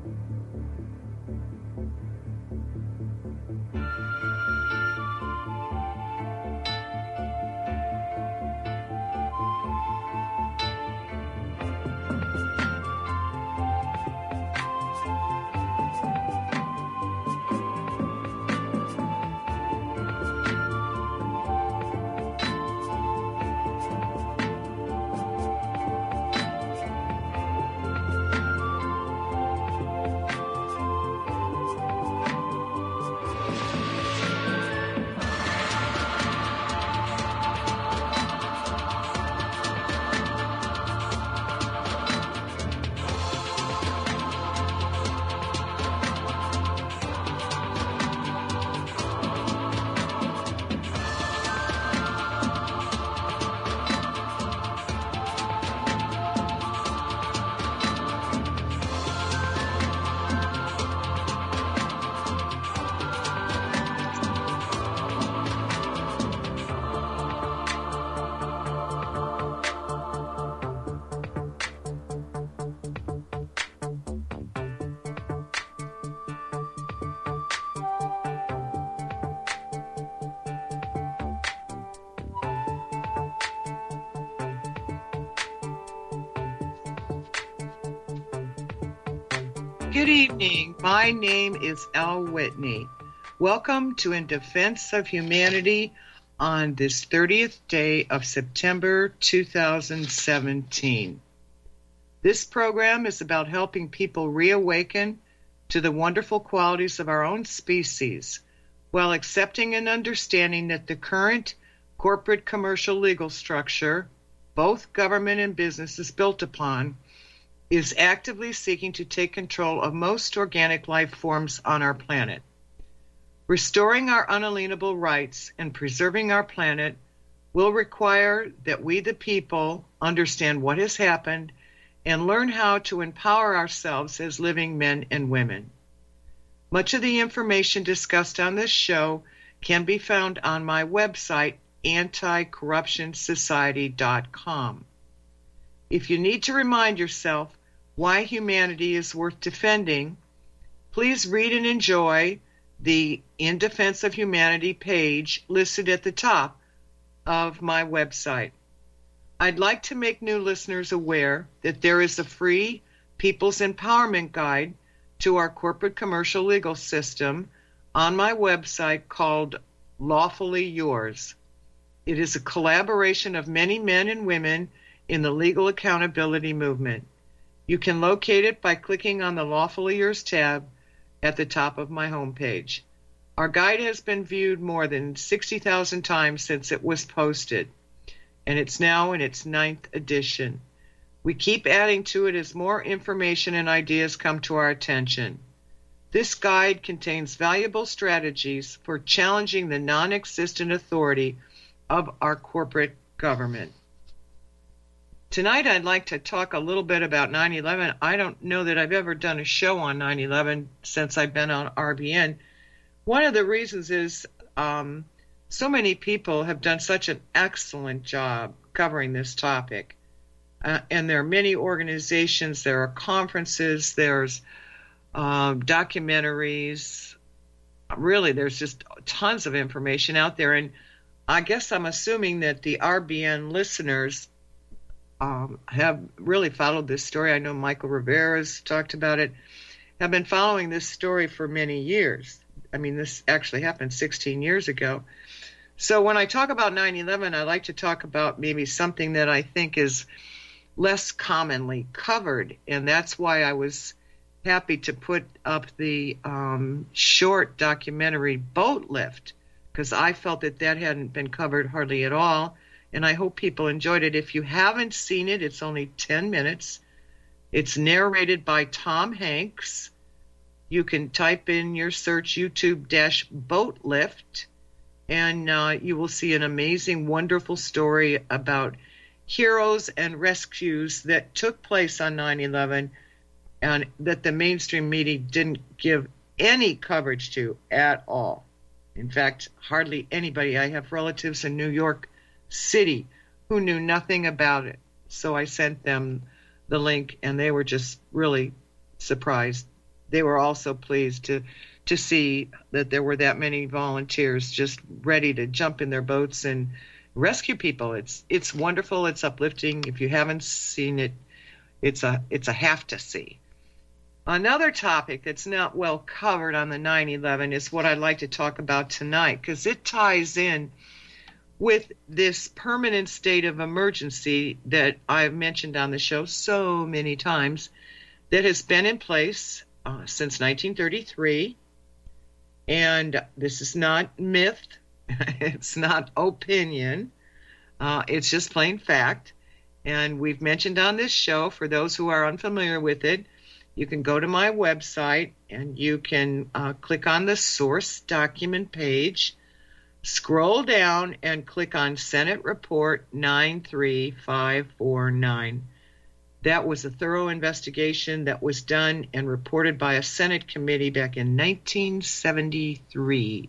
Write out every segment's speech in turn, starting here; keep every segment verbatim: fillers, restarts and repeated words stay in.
Good evening. My name is Elle Whitney. Welcome to In Defense of Humanity on this thirtieth day of September two thousand seventeen. This program is about helping people reawaken to the wonderful qualities of our own species while accepting and understanding that the current corporate commercial legal structure, both government and business is built upon, is actively seeking to take control of most organic life forms on our planet. Restoring our unalienable rights and preserving our planet will require that we, the people, understand what has happened and learn how to empower ourselves as living men and women. Much of the information discussed on this show can be found on my website, anti corruption society dot com. If you need to remind yourself why humanity is worth defending, please read and enjoy the In Defense of Humanity page listed at the top of my website. I'd like to make new listeners aware that there is a free People's Empowerment Guide to our corporate commercial legal system on my website called Lawfully Yours. It is a collaboration of many men and women in the legal accountability movement. You can locate it by clicking on the Lawfully Yours tab at the top of my homepage. Our guide has been viewed more than sixty thousand times since it was posted, and it's now in its ninth edition. We keep adding to it as more information and ideas come to our attention. This guide contains valuable strategies for challenging the non-existent authority of our corporate government. Tonight I'd like to talk a little bit about nine eleven. I don't know that I've ever done a show on nine eleven since I've been on R B N. One of the reasons is um, so many people have done such an excellent job covering this topic. Uh, and there are many organizations, there are conferences, there's uh, documentaries. Really, there's just tons of information out there. And I guess I'm assuming that the R B N listeners um, have really followed this story. I know Michael Rivera's talked about it, have been following this story for many years. I mean, this actually happened sixteen years ago. So when I talk about nine eleven, I like to talk about maybe something that I think is less commonly covered, and that's why I was happy to put up the um, short documentary Boat Lift, because I felt that that hadn't been covered hardly at all, and I hope people enjoyed it. If you haven't seen it, it's only ten minutes. It's narrated by Tom Hanks. You can type in your search YouTube dash Boat Lift, and uh, you will see an amazing, wonderful story about heroes and rescues that took place on nine eleven and that the mainstream media didn't give any coverage to at all. In fact, hardly anybody. I have relatives in New York City who knew nothing about it. So I sent them the link, and they were just really surprised they were also pleased to to see that there were that many volunteers just ready to jump in their boats and rescue people. It's it's wonderful. It's uplifting. If you haven't seen it, it's a it's a have to see. Another topic that's not well covered on the nine eleven is what I'd like to talk about tonight, because it ties in with this permanent state of emergency that I've mentioned on the show so many times, that has been in place uh, since nineteen thirty-three. And this is not myth. It's not opinion. Uh, it's just plain fact. And we've mentioned on this show, for those who are unfamiliar with it, you can go to my website and you can uh, click on the source document page, scroll down and click on Senate Report nine three five four nine. That was a thorough investigation that was done and reported by a Senate committee back in nineteen seventy-three.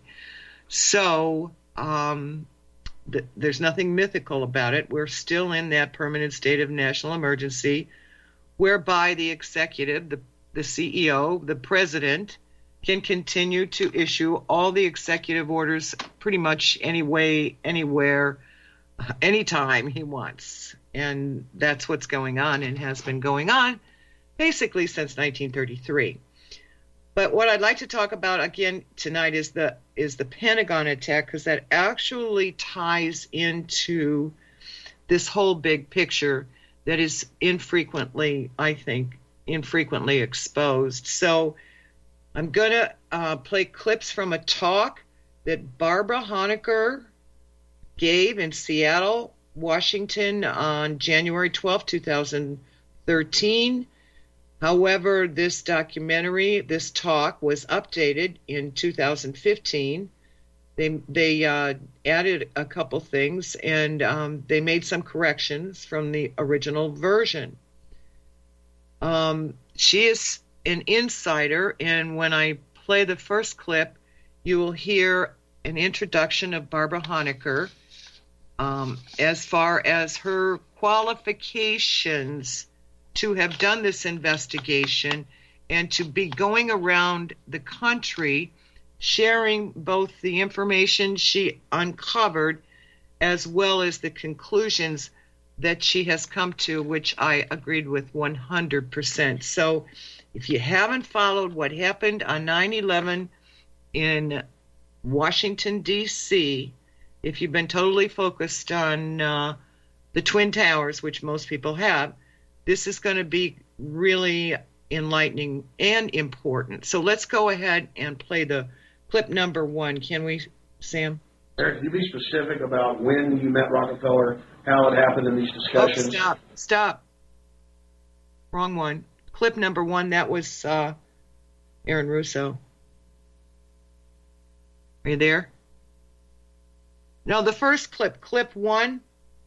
So um, th- there's nothing mythical about it. We're still in that permanent state of national emergency, whereby the executive, the, the C E O, the president, can continue to issue all the executive orders pretty much any way, anywhere, anytime he wants. And that's what's going on and has been going on basically since nineteen thirty-three. But what I'd like to talk about again tonight is the is the Pentagon attack, because that actually ties into this whole big picture that is infrequently, I think, infrequently exposed. So I'm going to uh, play clips from a talk that Barbara Honaker gave in Seattle, Washington on January twelfth, twenty thirteen. However, this documentary, this talk, was updated in two thousand fifteen. They they uh, added a couple things, and um, they made some corrections from the original version. Um, she is an insider, and when I play the first clip, you will hear an introduction of Barbara Honaker um, as far as her qualifications to have done this investigation and to be going around the country sharing both the information she uncovered as well as the conclusions that she has come to, which I agreed with one hundred percent. So if you haven't followed what happened on nine eleven in Washington, D C, if you've been totally focused on uh, the Twin Towers, which most people have, this is going to be really enlightening and important. So let's go ahead and play the clip number one. Can we, Sam? Eric, can you be specific about when you met Rockefeller, how it happened in these discussions? Oh, stop, stop. Wrong one. Clip number one, that was uh, Aaron Russo. Are you there? No, the first clip, clip one.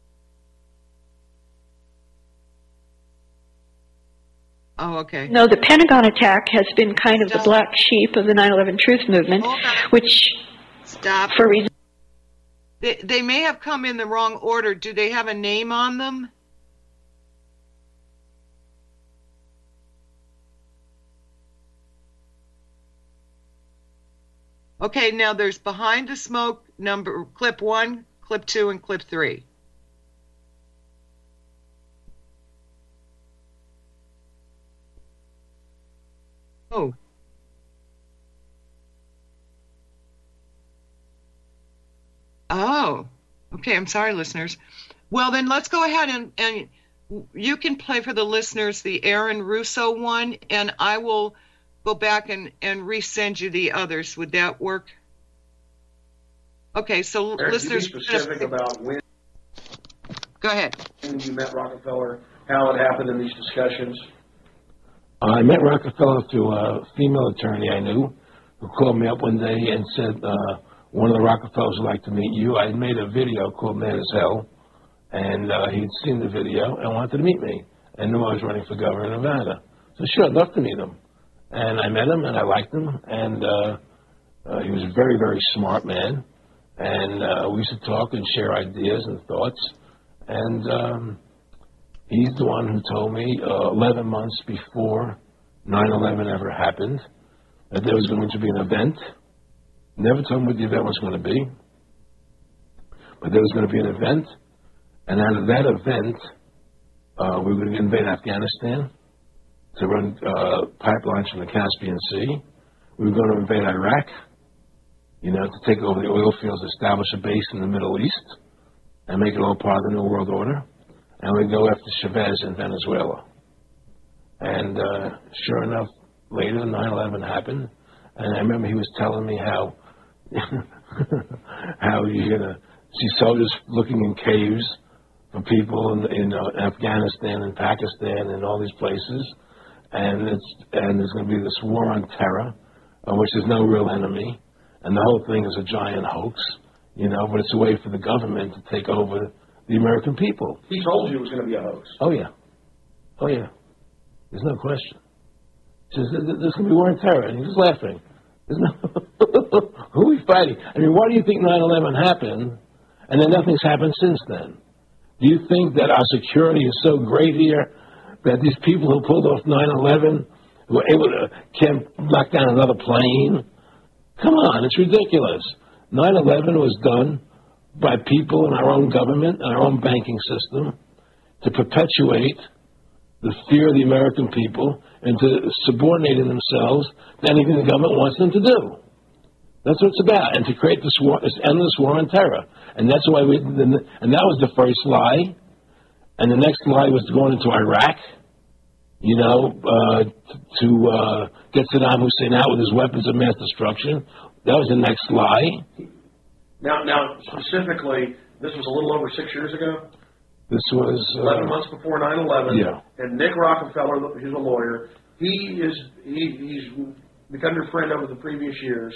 Oh, okay. No, the Pentagon attack has been kind of Stop. the black sheep of the nine eleven truth movement, which, Stop. for reasons... They, they may have come in the wrong order. Do they have a name on them? Okay, now there's Behind the Smoke, number clip one, clip two, and clip three. Oh. Oh. Okay, I'm sorry, listeners. Well, then let's go ahead and, and you can play for the listeners the Aaron Russo one, and I will go back and, and resend you the others. Would that work? Okay, so Eric, listeners... Can you be specific about when... Go ahead. When you met Rockefeller, how it happened in these discussions? I met Rockefeller through a female attorney I knew who called me up one day and said, uh, one of the Rockefellers would like to meet you. I made a video called Mad as Hell, and uh, he'd seen the video and wanted to meet me and knew I was running for governor of Nevada. So sure, I'd love to meet him. And I met him, and I liked him, and uh, uh, he was a very, very smart man. And uh, we used to talk and share ideas and thoughts. And um, he's the one who told me uh, eleven months before nine eleven ever happened, that there was going to be an event. Never told me what the event was going to be, but there was going to be an event, and out of that event, uh, we were going to invade Afghanistan to run uh, pipelines from the Caspian Sea. We were going to invade Iraq, you know, to take over the oil fields, establish a base in the Middle East, and make it all part of the New World Order. And we'd go after Chavez in Venezuela. And uh, sure enough, later nine eleven happened, and I remember he was telling me how how you're going to see soldiers looking in caves for people in, in uh, Afghanistan and Pakistan and all these places, and it's and there's going to be this war on terror, uh, which is no real enemy, and the whole thing is a giant hoax, you know, but it's a way for the government to take over the American people. He told you it was going to be a hoax. Oh, yeah. Oh, yeah. There's no question. He says, there's going to be war on terror, and he's just laughing. There's no who are we fighting? I mean, why do you think nine eleven happened, and then nothing's happened since then? Do you think that our security is so great here that these people who pulled off nine eleven were able to can't knock down another plane? Come on, it's ridiculous. nine eleven was done by people in our own government and our own banking system to perpetuate the fear of the American people and to subordinating themselves to anything the government wants them to do. That's what it's about, and to create this war, this endless war on terror. And that's why we, and that was the first lie. And the next lie was going into Iraq, you know, uh, to uh, get Saddam Hussein out with his weapons of mass destruction. That was the next lie. Now, now specifically, this was a little over six years ago? This was... Uh, eleven months before nine eleven. Yeah. And Nick Rockefeller, who's a lawyer, he is he, he's become your friend over the previous years,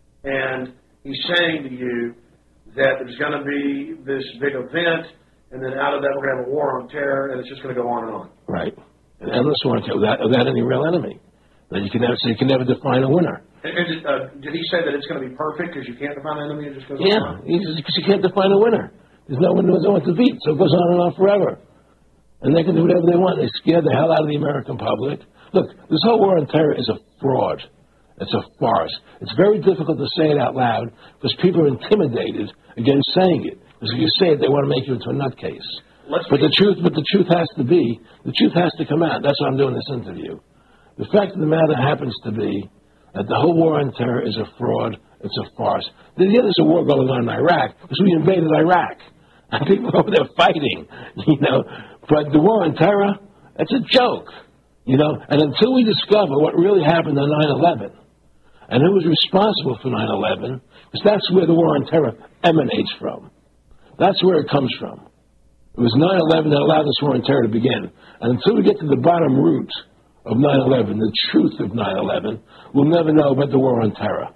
and he's saying to you that there's going to be this big event, and then out of that we're going to have a war on terror, and it's just going to go on and on. Right. An endless war on terror without, without any real enemy. That you can never, so you can never define a winner. And, and did, uh, did he say that it's going to be perfect because you can't define an enemy? It just goes yeah, on? Yeah, because you can't define a winner. There's no one, no one to beat, so it goes on and on forever. And they can do whatever they want. They scare the hell out of the American public. Look, this whole war on terror is a fraud. It's a farce. It's very difficult to say it out loud because people are intimidated against saying it. Because if you say it, they want to make you into a nutcase. Let's but the truth, but the truth has to be, the truth has to come out. That's why I'm doing this interview. The fact of the matter happens to be that the whole war on terror is a fraud. It's a farce. Yeah, there's a war going on in Iraq because we invaded Iraq. And people over there fighting, you know. But the war on terror, that's a joke, you know. And until we discover what really happened on nine eleven and who was responsible for nine eleven, because that's where the war on terror emanates from. That's where it comes from. It was nine eleven that allowed this war on terror to begin. And until we get to the bottom root of nine eleven, the truth of nine eleven, we'll never know about the war on terror.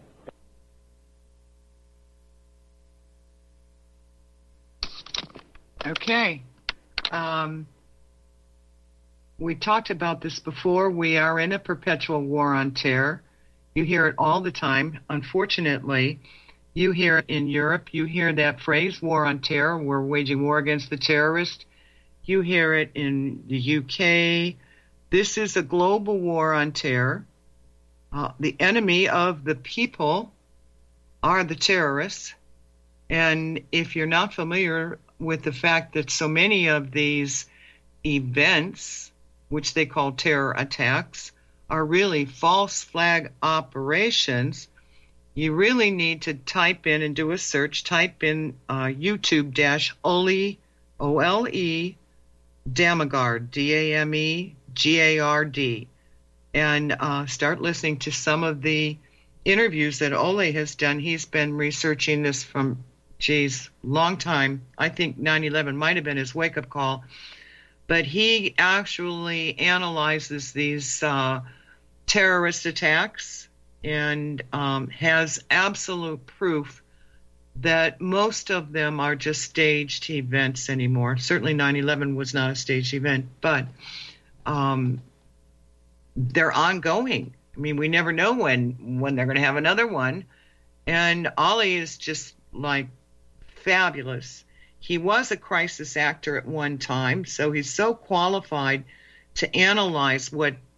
Okay. Um, we talked about this before. We are in a perpetual war on terror. You hear it all the time. Unfortunately, you hear it in Europe. You hear that phrase, war on terror. We're waging war against the terrorists. You hear it in the U K. This is a global war on terror. Uh, the enemy of the people are the terrorists. And if you're not familiar with the fact that so many of these events, which they call terror attacks, are really false flag operations, you really need to type in and do a search. Type in uh, YouTube dash Ole, O L E, Damegard, D A M E G A R D, and uh, start listening to some of the interviews that Ole has done. He's been researching this from geez, long time. I think nine eleven might have been his wake-up call. But he actually analyzes these uh, terrorist attacks and um, has absolute proof that most of them are just staged events anymore. Certainly nine eleven was not a staged event, but um, they're ongoing. I mean, we never know when, when they're going to have another one. And Ollie is just like fabulous. He was a crisis actor at one time, so he's so qualified to analyze what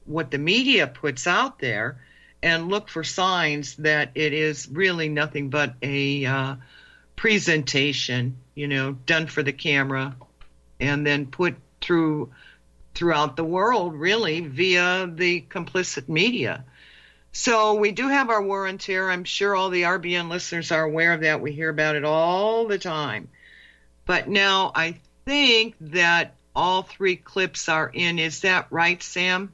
what the media puts out there and look for signs that it is really nothing but a uh, presentation, you know, done for the camera and then put through throughout the world, really, via the complicit media. So we do have our war on terror. I'm sure all the R B N listeners are aware of that. We hear about it all the time. But now I think that all three clips are in. Is that right, Sam?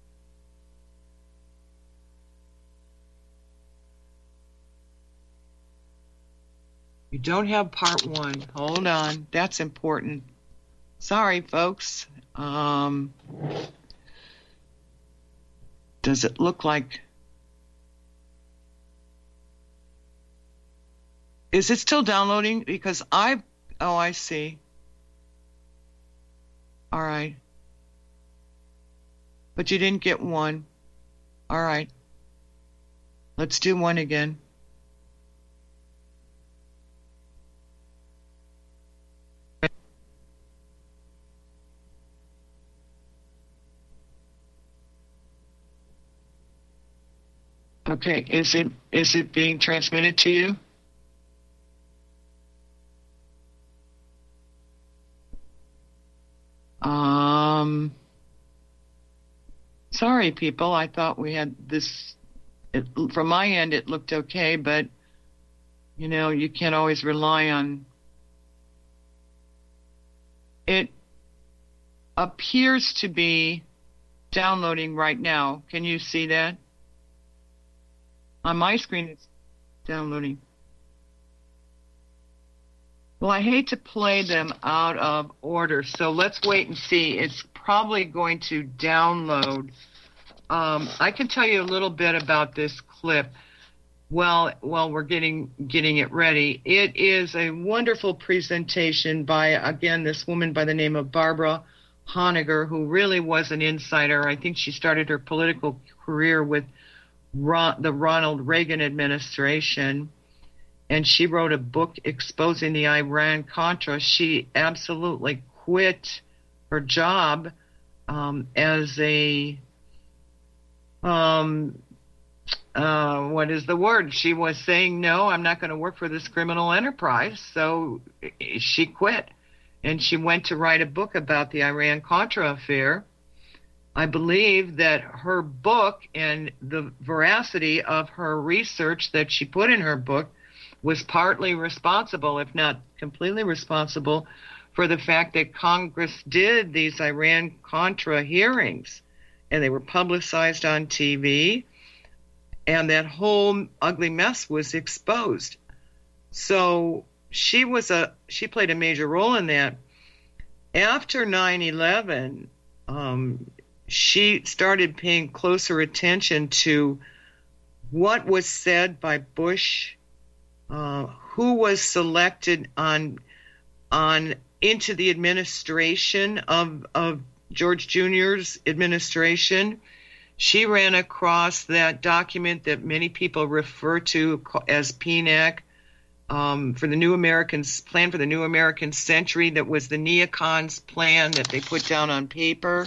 You don't have part one. Hold on. That's important. Sorry, folks. Um, does it look like... Is it still downloading? Because I... Oh, I see. All right. But you didn't get one. All right. Let's do one again. Okay, is it is it being transmitted to you? Um, sorry, people. I thought we had this. It, from my end, it looked okay, but you know, you can't always rely on. It appears to be downloading right now. Can you see that? On my screen, it's downloading. Well, I hate to play them out of order, so let's wait and see. It's probably going to download. Um, I can tell you a little bit about this clip while while we're getting getting it ready. It is a wonderful presentation by, again, this woman by the name of Barbara Honegger, who really was an insider. I think she started her political career with Ron, the Ronald Reagan administration, and she wrote a book exposing the Iran-Contra. She absolutely quit her job um, as a, um, uh, what is the word? She was saying, no, I'm not going to work for this criminal enterprise. So she quit, and she went to write a book about the Iran-Contra affair. I believe that her book and the veracity of her research that she put in her book was partly responsible, if not completely responsible, for the fact that Congress did these Iran-Contra hearings, and they were publicized on T V, and that whole ugly mess was exposed. So she was a she played a major role in that. After nine eleven, um, she started paying closer attention to what was said by Bush, uh, who was selected on on into the administration of of George Junior's administration. She ran across that document that many people refer to as P N A C, um, for the New Americans Plan for the New American Century. That was the neocons' plan that they put down on paper.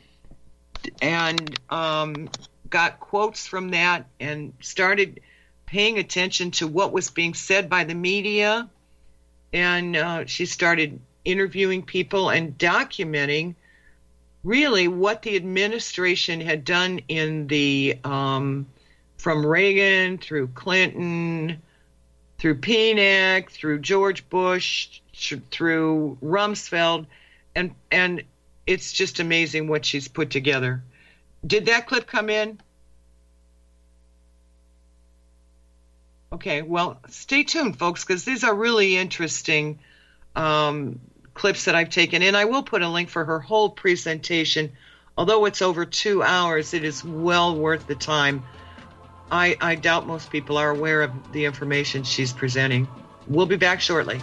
And um, got quotes from that and started paying attention to what was being said by the media. And uh, she started interviewing people and documenting really what the administration had done in the um, from Reagan through Clinton, through P N A C, through George Bush, through Rumsfeld, and and it's just amazing what she's put together. Did that clip come in? Okay, well, stay tuned, folks, because these are really interesting um, clips that I've taken. And I will put a link for her whole presentation. Although it's over two hours, it is well worth the time. I, I doubt most people are aware of the information she's presenting. We'll be back shortly.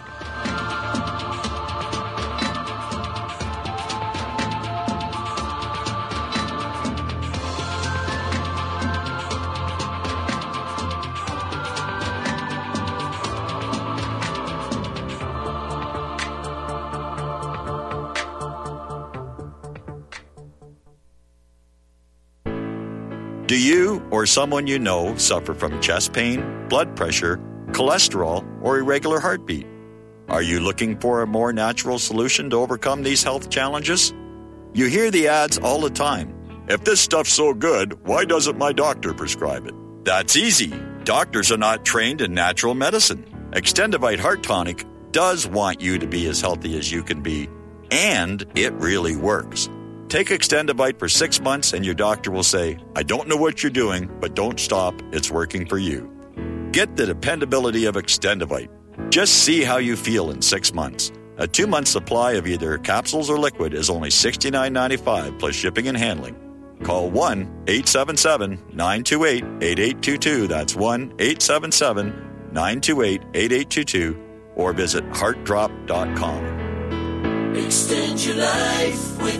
Do you or someone you know suffer from chest pain, blood pressure, cholesterol, or irregular heartbeat? Are you looking for a more natural solution to overcome these health challenges? You hear the ads all the time. If this stuff's so good, why doesn't my doctor prescribe it? That's easy. Doctors are not trained in natural medicine. Extendivite Heart Tonic does want you to be as healthy as you can be, and it really works. Take Extendivite for six months and your doctor will say, I don't know what you're doing, but don't stop. It's working for you. Get the dependability of Extendivite. Just see how you feel in six months. A two-month supply of either capsules or liquid is only sixty-nine ninety-five plus shipping and handling. Call one eight seven seven nine two eight eight eight two two. That's one eight seven seven nine two eight eight eight two two or visit heart drop dot com. Extend your life with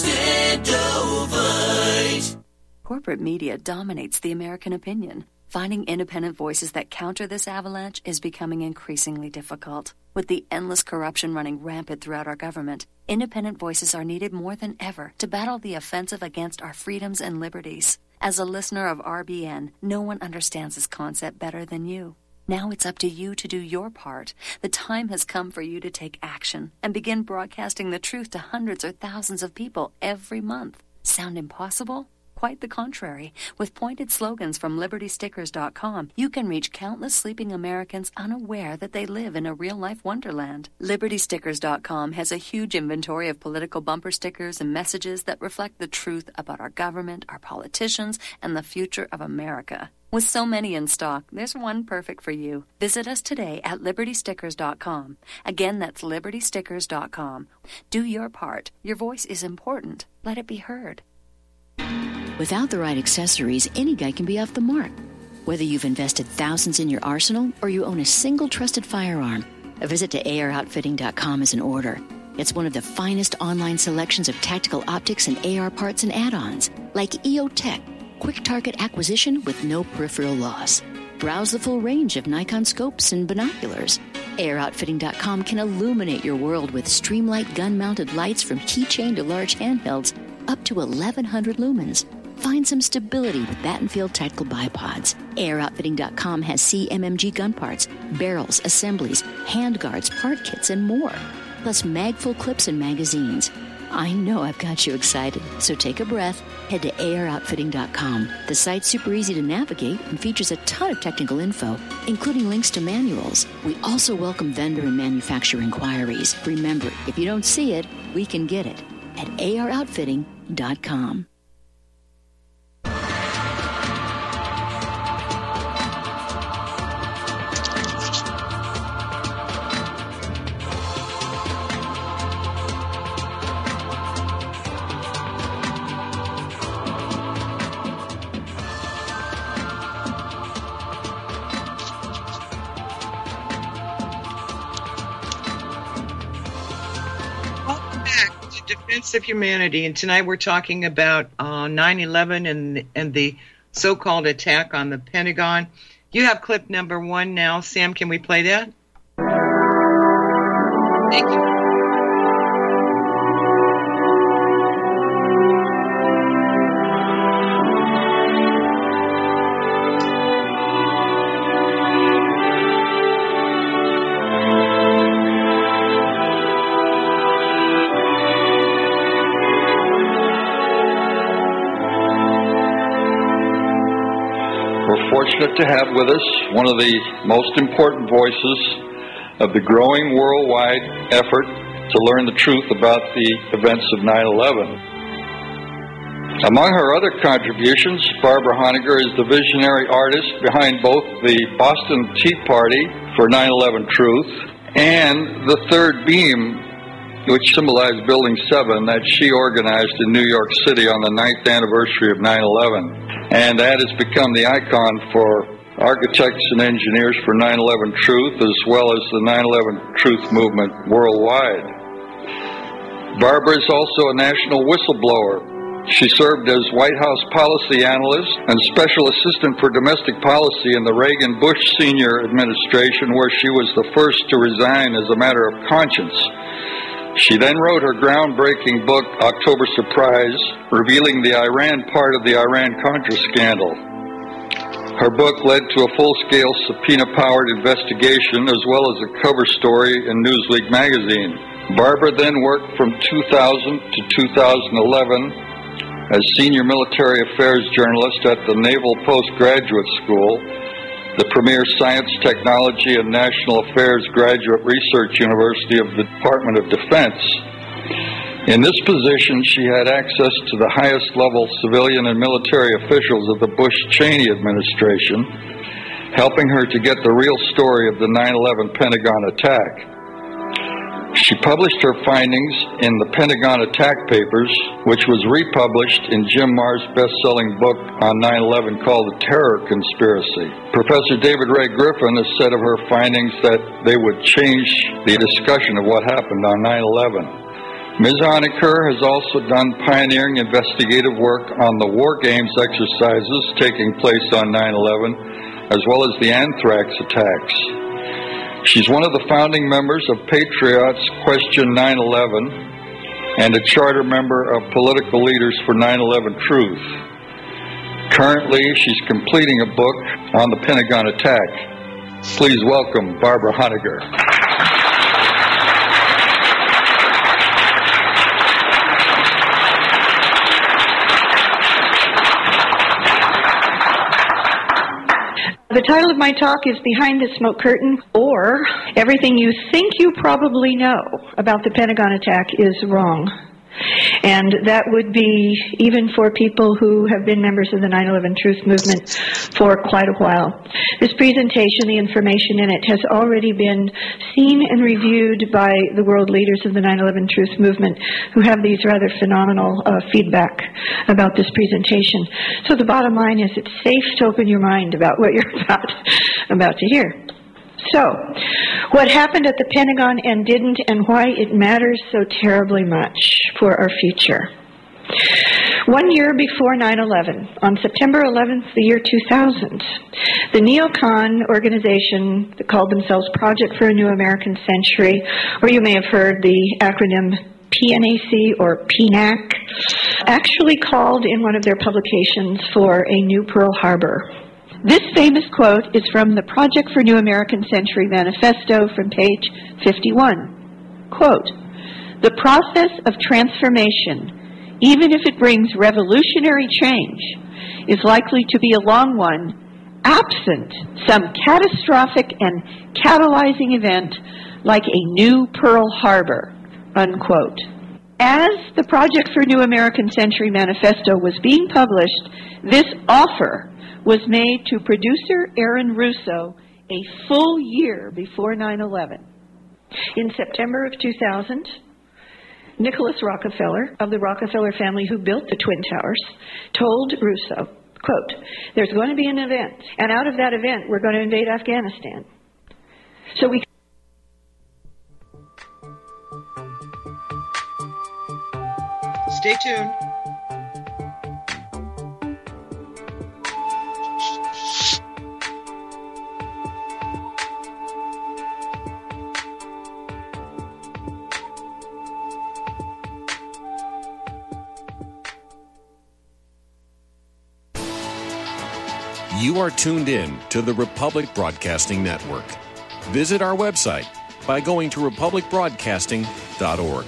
Extendovite. Corporate media dominates the American opinion. Finding independent voices that counter this avalanche is becoming increasingly difficult. With the endless corruption running rampant throughout our government, independent voices are needed more than ever to battle the offensive against our freedoms and liberties. As a listener of R B N, no one understands this concept better than you. Now it's up to you to do your part. The time has come for you to take action and begin broadcasting the truth to hundreds or thousands of people every month. Sound impossible? Quite the contrary. With pointed slogans from liberty stickers dot com, you can reach countless sleeping Americans unaware that they live in a real-life wonderland. liberty stickers dot com has a huge inventory of political bumper stickers and messages that reflect the truth about our government, our politicians, and the future of America. With so many in stock, there's one perfect for you. Visit us today at liberty stickers dot com. Again, that's liberty stickers dot com. Do your part. Your voice is important. Let it be heard. Without the right accessories, any guy can be off the mark. Whether you've invested thousands in your arsenal or you own a single trusted firearm, a visit to A R outfitting dot com is in order. It's one of the finest online selections of tactical optics and A R parts and add-ons, like E O Tech, quick target acquisition with no peripheral loss. Browse the full range of Nikon scopes and binoculars. A R outfitting dot com can illuminate your world with Streamlight gun-mounted lights from keychain to large handhelds up to eleven hundred lumens. Find some stability with Battenfield Tactical Bipods. A R outfitting dot com has C M M G gun parts, barrels, assemblies, handguards, part kits, and more. Plus magful clips and magazines. I know I've got you excited, so take a breath. Head to A R outfitting dot com. The site's super easy to navigate and features a ton of technical info, including links to manuals. We also welcome vendor and manufacturer inquiries. Remember, if you don't see it, we can get it at A R outfitting dot com. Defense of Humanity, and tonight we're talking about uh, nine eleven and and the so-called attack on the Pentagon. You have clip number one now. Sam, can we play that? Thank you. Fortunate to have with us one of the most important voices of the growing worldwide effort to learn the truth about the events of nine eleven. Among her other contributions, Barbara Honegger is the visionary artist behind both the Boston Tea Party for nine eleven Truth and the Third Beam, which symbolized Building seven that she organized in New York City on the ninth anniversary of nine eleven. And that has become the icon for architects and engineers for nine eleven Truth, as well as the nine eleven Truth movement worldwide. Barbara is also a national whistleblower. She served as White House policy analyst and special assistant for domestic policy in the Reagan-Bush senior administration, where she was the first to resign as a matter of conscience. She then wrote her groundbreaking book, October Surprise, revealing the Iran part of the Iran-Contra scandal. Her book led to a full-scale subpoena-powered investigation as well as a cover story in Newsweek magazine. Barbara then worked from two thousand to two thousand eleven as senior military affairs journalist at the Naval Postgraduate School, the premier science, technology, and national affairs graduate research university of the Department of Defense. In this position, she had access to the highest level civilian and military officials of the Bush-Cheney administration, helping her to get the real story of the nine eleven Pentagon attack. She published her findings in the Pentagon Attack Papers, which was republished in Jim Marr's best-selling book on nine eleven called The Terror Conspiracy. Professor David Ray Griffin has said of her findings that they would change the discussion of what happened on nine eleven. Miz Honecker has also done pioneering investigative work on the war games exercises taking place on nine eleven, as well as the anthrax attacks. She's one of the founding members of Patriots Question nine eleven and a charter member of Political Leaders for nine eleven Truth. Currently, she's completing a book on the Pentagon attack. Please welcome Barbara Honegger. The title of my talk is Behind the Smoke Curtain, or Everything You Think You Probably Know About the Pentagon Attack is Wrong. And that would be even for people who have been members of the nine eleven Truth Movement for quite a while. This presentation, the information in it, has already been seen and reviewed by the world leaders of the nine eleven Truth Movement, who have these rather phenomenal uh, feedback about this presentation. So the bottom line is it's safe to open your mind about what you're about, about to hear. So, what happened at the Pentagon and didn't, and why it matters so terribly much for our future. One year before nine eleven, on September eleventh, the year two thousand, the neocon organization that called themselves Project for a New American Century, or you may have heard the acronym P N A C or P N A C, actually called in one of their publications for a new Pearl Harbor. This famous quote is from the Project for New American Century manifesto from page fifty-one. Quote, "The process of transformation, even if it brings revolutionary change, is likely to be a long one, absent some catastrophic and catalyzing event like a new Pearl Harbor." Unquote. As the Project for New American Century manifesto was being published, this offer was made to producer Aaron Russo a full year before nine eleven. In September of two thousand, Nicholas Rockefeller, of the Rockefeller family who built the Twin Towers, told Russo, quote, "There's going to be an event, and out of that event, we're going to invade Afghanistan. So we..." Stay tuned. You are tuned in to the Republic Broadcasting Network. Visit our website by going to republic broadcasting dot org.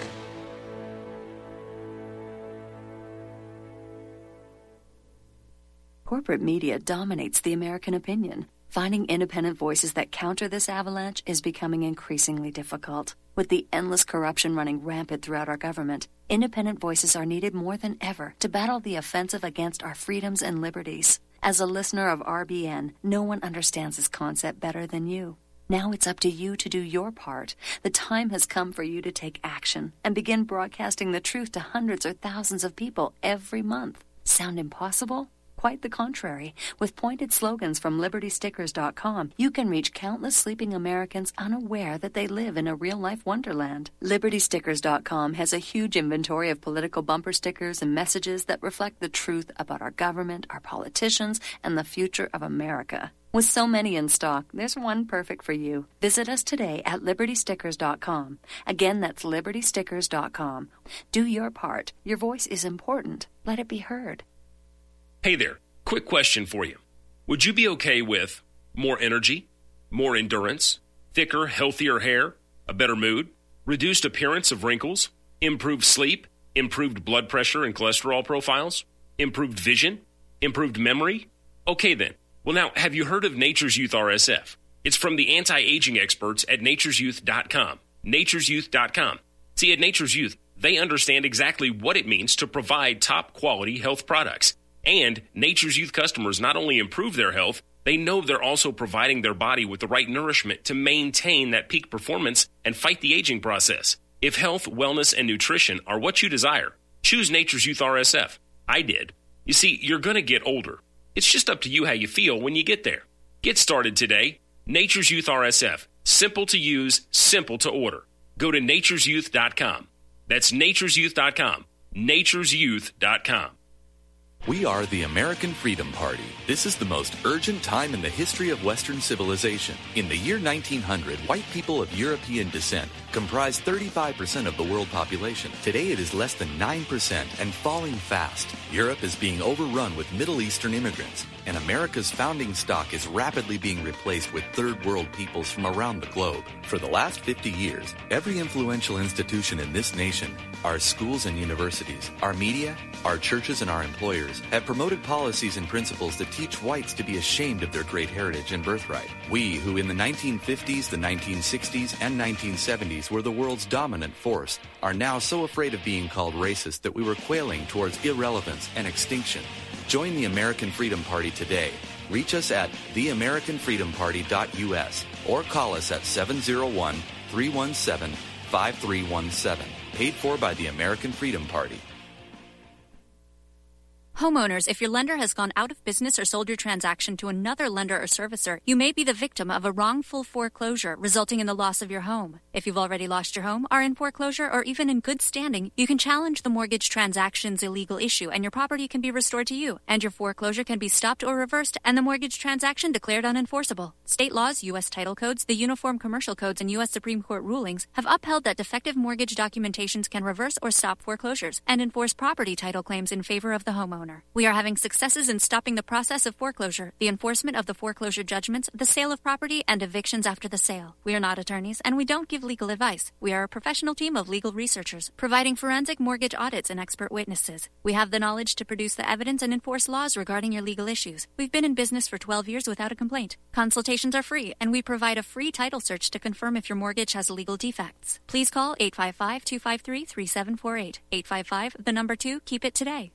Corporate media dominates the American opinion. Finding independent voices that counter this avalanche is becoming increasingly difficult. With the endless corruption running rampant throughout our government, independent voices are needed more than ever to battle the offensive against our freedoms and liberties. As a listener of R B N, no one understands this concept better than you. Now it's up to you to do your part. The time has come for you to take action and begin broadcasting the truth to hundreds or thousands of people every month. Sound impossible? Quite the contrary. With pointed slogans from liberty stickers dot com, you can reach countless sleeping Americans unaware that they live in a real-life wonderland. liberty stickers dot com has a huge inventory of political bumper stickers and messages that reflect the truth about our government, our politicians, and the future of America. With so many in stock, there's one perfect for you. Visit us today at liberty stickers dot com. Again, that's liberty stickers dot com. Do your part. Your voice is important. Let it be heard. Hey there. Quick question for you. Would you be okay with more energy, more endurance, thicker, healthier hair, a better mood, reduced appearance of wrinkles, improved sleep, improved blood pressure and cholesterol profiles, improved vision, improved memory? Okay then. Well now, have you heard of Nature's Youth R S F? It's from the anti-aging experts at natures youth dot com. natures youth dot com. See, at Nature's Youth, they understand exactly what it means to provide top-quality health products. And Nature's Youth customers not only improve their health, they know they're also providing their body with the right nourishment to maintain that peak performance and fight the aging process. If health, wellness, and nutrition are what you desire, choose Nature's Youth R S F. I did. You see, you're going to get older. It's just up to you how you feel when you get there. Get started today. Nature's Youth R S F. Simple to use, simple to order. Go to natures youth dot com. That's natures youth dot com. natures youth dot com. We are the American Freedom Party. This is the most urgent time in the history of Western civilization. In the year nineteen hundred, white people of European descent comprised thirty-five percent of the world population. Today it is less than nine percent and falling fast. Europe is being overrun with Middle Eastern immigrants, and America's founding stock is rapidly being replaced with third world peoples from around the globe. For the last fifty years, every influential institution in this nation, our schools and universities, our media, our churches and our employers have promoted policies and principles that teach whites to be ashamed of their great heritage and birthright. We, who in the nineteen fifties, the nineteen sixties, and nineteen seventies were the world's dominant force, are now so afraid of being called racist that we were quailing towards irrelevance and extinction. Join the American Freedom Party today. Reach us at the american freedom party dot u s or call us at seven oh one, three one seven, five three one seven. Paid for by the American Freedom Party. Homeowners, if your lender has gone out of business or sold your transaction to another lender or servicer, you may be the victim of a wrongful foreclosure resulting in the loss of your home. If you've already lost your home, are in foreclosure, or even in good standing, you can challenge the mortgage transaction's illegal issue and your property can be restored to you, and your foreclosure can be stopped or reversed and the mortgage transaction declared unenforceable. State laws, U S title codes, the Uniform Commercial Codes, and U S Supreme Court rulings have upheld that defective mortgage documentations can reverse or stop foreclosures and enforce property title claims in favor of the homeowner. We are having successes in stopping the process of foreclosure, the enforcement of the foreclosure judgments, the sale of property, and evictions after the sale. We are not attorneys, and we don't give legal advice. We are a professional team of legal researchers, providing forensic mortgage audits and expert witnesses. We have the knowledge to produce the evidence and enforce laws regarding your legal issues. We've been in business for twelve years without a complaint. Consultations are free, and we provide a free title search to confirm if your mortgage has legal defects. Please call eight five five, two five three, three seven four eight. eight five five, the number two, keep it today.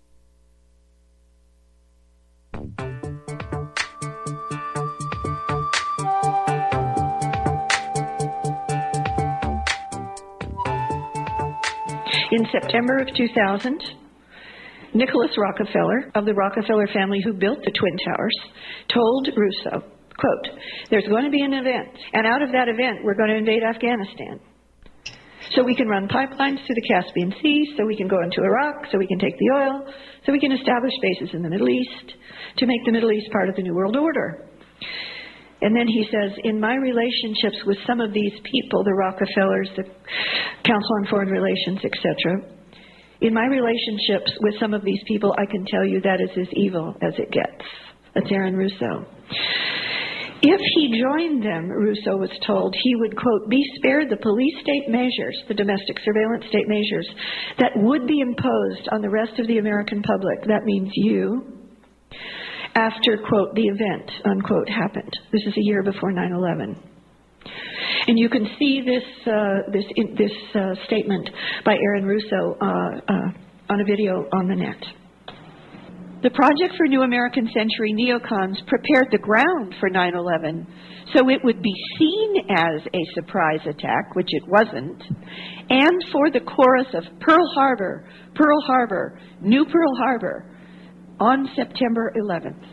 In September of two thousand, Nicholas Rockefeller, of the Rockefeller family who built the Twin Towers, told Russo, quote, "There's going to be an event, and out of that event, we're going to invade Afghanistan. So we can run pipelines through the Caspian Sea, so we can go into Iraq, so we can take the oil, so we can establish bases in the Middle East to make the Middle East part of the New World Order." And then he says, "In my relationships with some of these people, the Rockefellers, the Council on Foreign Relations, et cetera, in my relationships with some of these people, I can tell you that is as evil as it gets." That's Aaron Russo. If he joined them, Russo was told, he would, quote, "be spared the police state measures, the domestic surveillance state measures, that would be imposed on the rest of the American public." That means you. After, quote, "the event," unquote, happened. This is a year before nine eleven. And you can see this uh, this in, this uh, statement by Aaron Russo uh, uh, on a video on the net. The Project for New American Century neocons prepared the ground for nine eleven so it would be seen as a surprise attack, which it wasn't, and for the chorus of Pearl Harbor, Pearl Harbor, New Pearl Harbor, on September eleventh.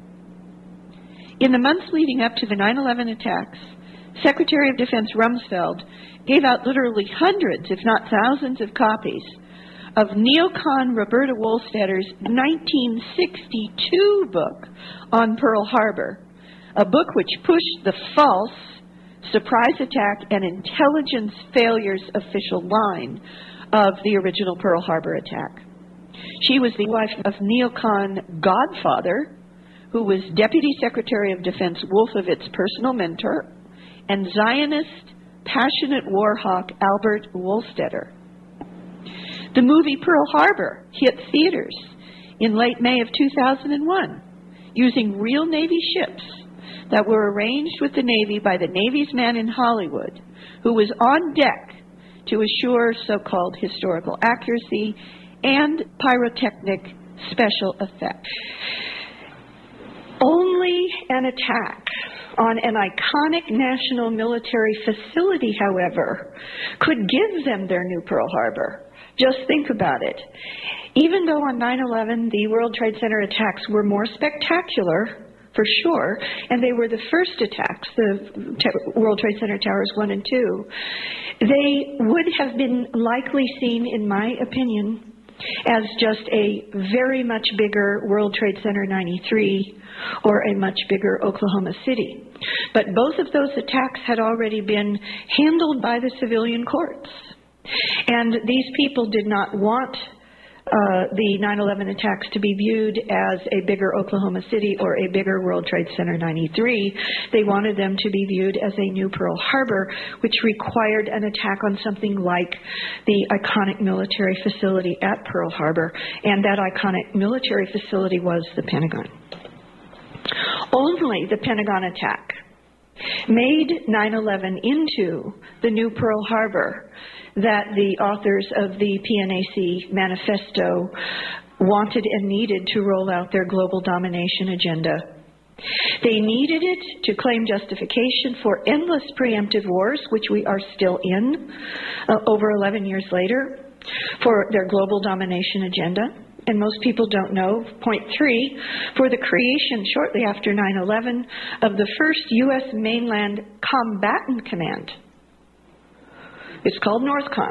In the months leading up to the nine eleven attacks, Secretary of Defense Rumsfeld gave out literally hundreds, if not thousands, of copies of neocon Roberta Wohlstedter's nineteen sixty-two book on Pearl Harbor, a book which pushed the false surprise attack and intelligence failures official line of the original Pearl Harbor attack. She was the wife of neocon godfather, who was Deputy Secretary of Defense Wolfowitz's personal mentor, and Zionist passionate war hawk Albert Wohlstetter. The movie Pearl Harbor hit theaters in late May of two thousand one, using real Navy ships that were arranged with the Navy by the Navy's man in Hollywood, who was on deck to assure so-called historical accuracy and pyrotechnic special effects. Only an attack on an iconic national military facility, however, could give them their new Pearl Harbor. Just think about it. Even though on nine eleven the World Trade Center attacks were more spectacular, for sure, and they were the first attacks, the t- World Trade Center Towers one and two, they would have been likely seen, in my opinion, as just a very much bigger World Trade Center ninety-three or a much bigger Oklahoma City. But both of those attacks had already been handled by the civilian courts. And these people did not want uh, the nine eleven attacks to be viewed as a bigger Oklahoma City or a bigger World Trade Center ninety-three. They wanted them to be viewed as a new Pearl Harbor, which required an attack on something like the iconic military facility at Pearl Harbor, and that iconic military facility was the Pentagon. Only the Pentagon attack made nine eleven into the new Pearl Harbor that the authors of the P N A C manifesto wanted and needed to roll out their global domination agenda. They needed it to claim justification for endless preemptive wars, which we are still in uh, over eleven years later, for their global domination agenda. And most people don't know, point three, for the creation shortly after nine eleven of the first U S mainland combatant command. It's called NORTHCOM.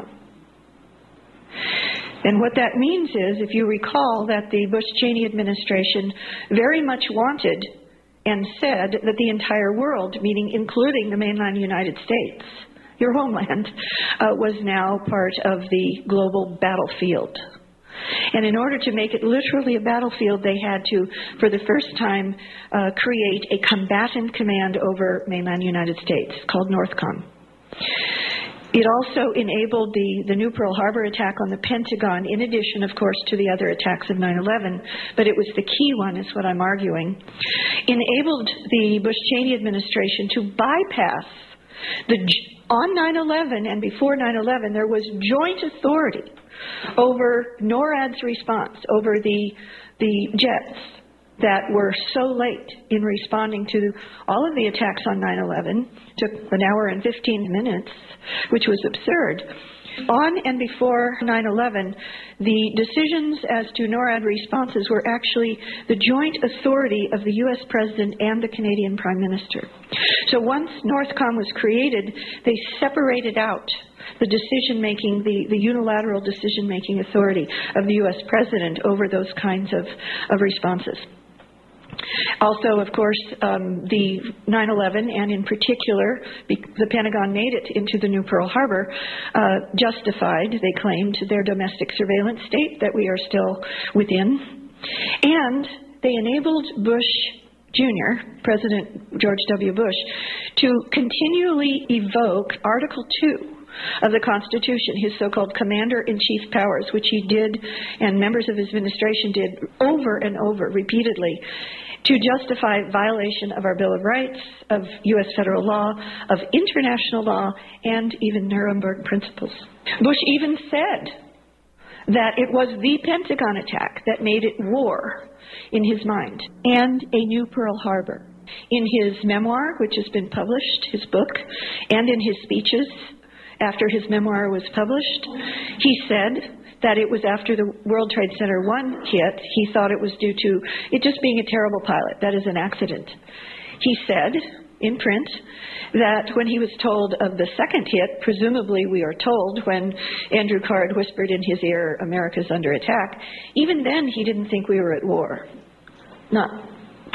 And what that means is, if you recall, that the Bush-Cheney administration very much wanted and said that the entire world, meaning including the mainland United States, your homeland, uh, was now part of the global battlefield. And in order to make it literally a battlefield, they had to, for the first time, uh, create a combatant command over mainland United States called NORTHCOM. It also enabled the, the new Pearl Harbor attack on the Pentagon, in addition, of course, to the other attacks of nine eleven, but it was the key one, is what I'm arguing, enabled the Bush-Cheney administration to bypass the, on nine eleven and before nine eleven, there was joint authority over NORAD's response, over the, the jets that were so late in responding to all of the attacks on nine eleven. Took an hour and fifteen minutes, which was absurd. On and before nine eleven, the decisions as to NORAD responses were actually the joint authority of the U S President and the Canadian Prime Minister. So once NORTHCOM was created, they separated out the decision-making, the, the unilateral decision-making authority of the U S President over those kinds of, of responses. Also, of course, um, the nine eleven, and in particular, the Pentagon made it into the new Pearl Harbor, uh, justified, they claimed, their domestic surveillance state that we are still within. And they enabled Bush Junior, President George W. Bush, to continually evoke Article two of the Constitution, his so-called commander-in-chief powers, which he did and members of his administration did over and over repeatedly, to justify violation of our Bill of Rights, of U S federal law, of international law, and even Nuremberg principles. Bush even said that it was the Pentagon attack that made it war in his mind, and a new Pearl Harbor. In his memoir, which has been published, his book, and in his speeches after his memoir was published, he said that it was after the World Trade Center one hit. He thought it was due to it just being a terrible pilot. That is an accident. He said in print that when he was told of the second hit, presumably we are told when Andrew Card whispered in his ear, "America's under attack," even then he didn't think we were at war. Not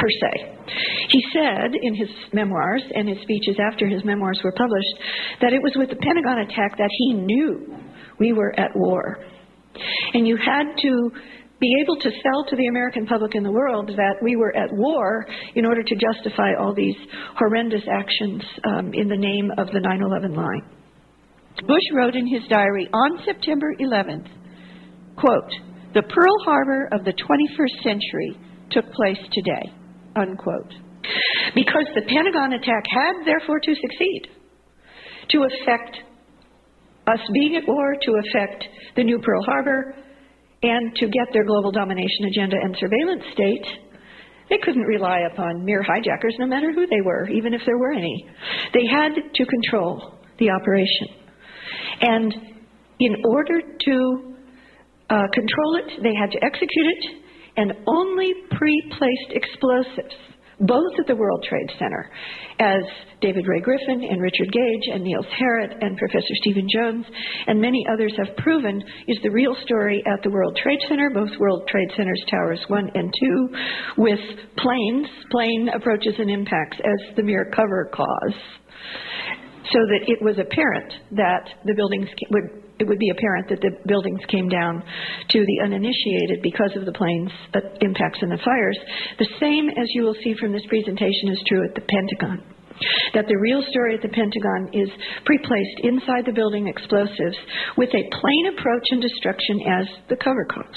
per se. He said in his memoirs and his speeches after his memoirs were published that it was with the Pentagon attack that he knew we were at war. And you had to be able to sell to the American public in the world that we were at war in order to justify all these horrendous actions um, in the name of the nine eleven lie. Bush wrote in his diary on September eleventh, quote, "The Pearl Harbor of the twenty-first century took place today," unquote. Because the Pentagon attack had, therefore, to succeed, to affect us being at war, to affect the new Pearl Harbor, and to get their global domination agenda and surveillance state, they couldn't rely upon mere hijackers, no matter who they were, even if there were any. They had to control the operation. And in order to uh, control it, they had to execute it, and only pre-placed explosives, both at the World Trade Center, as David Ray Griffin and Richard Gage and Niels Harrit and Professor Stephen Jones and many others have proven, is the real story at the World Trade Center, both World Trade Centers Towers one and two, with planes, plane approaches and impacts as the mere cover cause, so that it was apparent that the buildings would it would be apparent that the buildings came down to the uninitiated because of the planes' uh, impacts and the fires. The same, as you will see from this presentation, is true at the Pentagon. That the real story at the Pentagon is pre-placed inside the building explosives with a plane approach and destruction as the cover cause.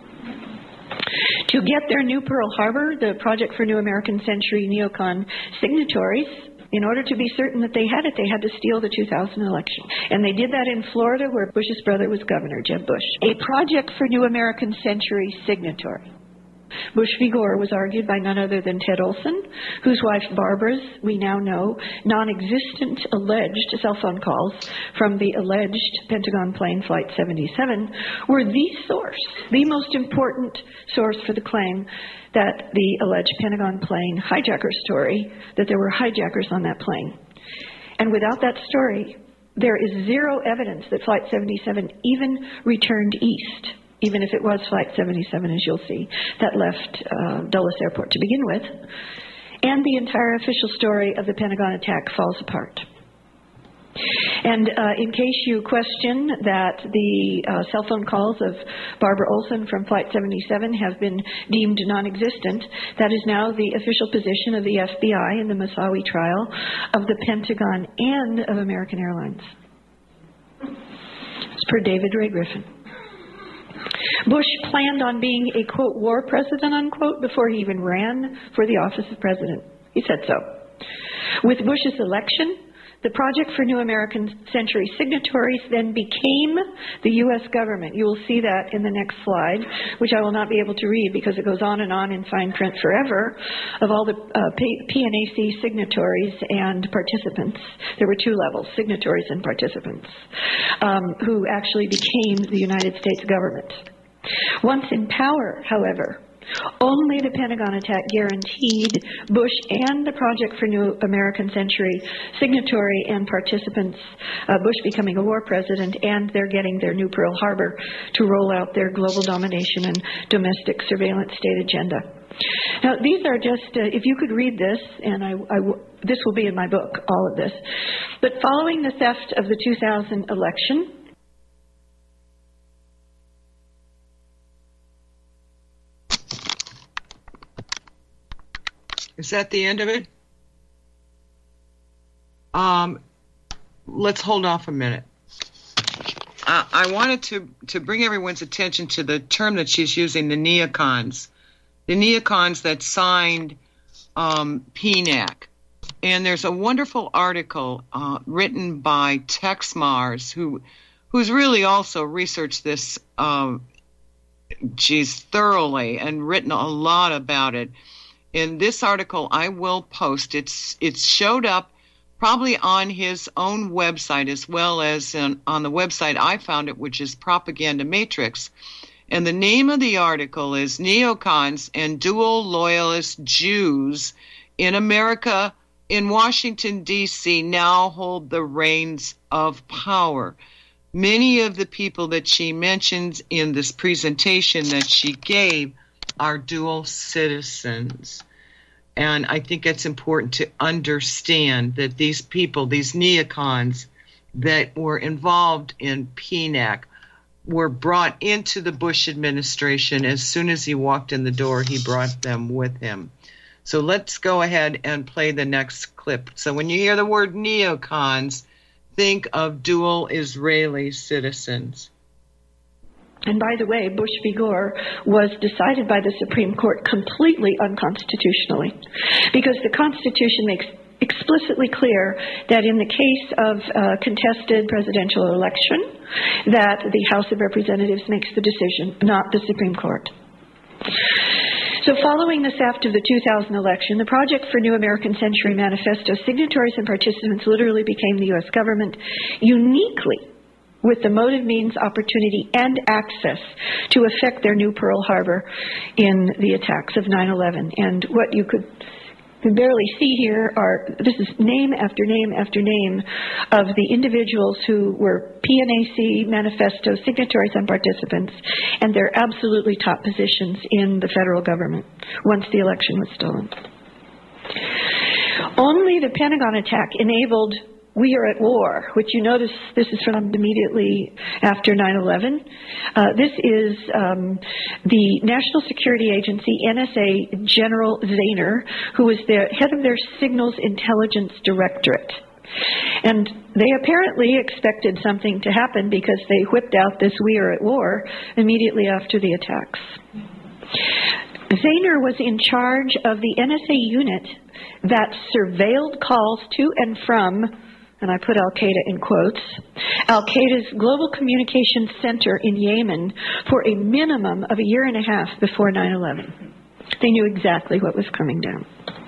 To get their new Pearl Harbor, the Project for New American Century neocon signatories, in order to be certain that they had it, they had to steal the two thousand election. And they did that in Florida, where Bush's brother was governor, Jeb Bush. A Project for New American Century signatory. Bush v. Gore was argued by none other than Ted Olson, whose wife Barbara's, we now know, non-existent alleged cell phone calls from the alleged Pentagon plane Flight seventy-seven were the source, the most important source for the claim that the alleged Pentagon plane hijacker story, that there were hijackers on that plane. And without that story, there is zero evidence that Flight seventy-seven even returned east, even if it was Flight seventy-seven, as you'll see, that left uh, Dulles Airport to begin with. And the entire official story of the Pentagon attack falls apart. And uh, in case you question that the uh, cell phone calls of Barbara Olson from Flight seventy-seven have been deemed non-existent, that is now the official position of the F B I in the Moussaoui trial, of the Pentagon, and of American Airlines. It's per David Ray Griffin. Bush planned on being a, quote, war president, unquote, before he even ran for the office of president. He said so. With Bush's election, the Project for New American Century signatories then became the U S government. You will see that in the next slide, which I will not be able to read because it goes on and on in fine print forever, of all the uh, P N A C signatories and participants. There were two levels, signatories and participants, um, who actually became the United States government. Once in power, however, only the Pentagon attack guaranteed Bush and the Project for New American Century signatory and participants, uh, Bush becoming a war president, and they're getting their new Pearl Harbor to roll out their global domination and domestic surveillance state agenda. Now, these are just, uh, if you could read this, and I, I w- this will be in my book, all of this, but following the theft of the two thousand election, Is that the end of it? Um, let's hold off a minute. Uh, I wanted to, to bring everyone's attention to the term that she's using, the neocons. The neocons that signed um, P N A C. And there's a wonderful article uh, written by Tex Mars, who who's really also researched this, uh, geez, thoroughly and written a lot about it. In this article, I will post. It's it's showed up probably on his own website as well as in, on the website I found it, which is Propaganda Matrix. And the name of the article is Neocons and Dual Loyalist Jews in America, in Washington, D C, now hold the reins of power. Many of the people that she mentions in this presentation that she gave are dual citizens. And I think it's important to understand that these people, these neocons that were involved in P N A C, were brought into the Bush administration. As soon as he walked in the door, he brought them with him. So let's go ahead and play the next clip. So when you hear the word neocons, think of dual Israeli citizens. And by the way, Bush v. Gore was decided by the Supreme Court completely unconstitutionally, because the Constitution makes explicitly clear that in the case of a contested presidential election, that the House of Representatives makes the decision, not the Supreme Court. So following the theft of the two thousand election, the Project for New American Century Manifesto signatories and participants literally became the U S government, uniquely with the motive, means, opportunity, and access to effect their new Pearl Harbor in the attacks of nine eleven. And what you could can barely see here are, this is name after name after name of the individuals who were P N A C manifesto signatories and participants, and their absolutely top positions in the federal government once the election was stolen. Only the Pentagon attack enabled "We Are at War," which you notice this is from immediately after nine eleven. Uh, this is um, the National Security Agency, N S A General Zaner, who was the head of their Signals Intelligence Directorate. And they apparently expected something to happen, because they whipped out this "We Are at War" immediately after the attacks. Zaner was in charge of the N S A unit that surveilled calls to and from, and I put Al-Qaeda in quotes, Al-Qaeda's Global Communications Center in Yemen for a minimum of a year and a half before nine eleven. They knew exactly what was coming down.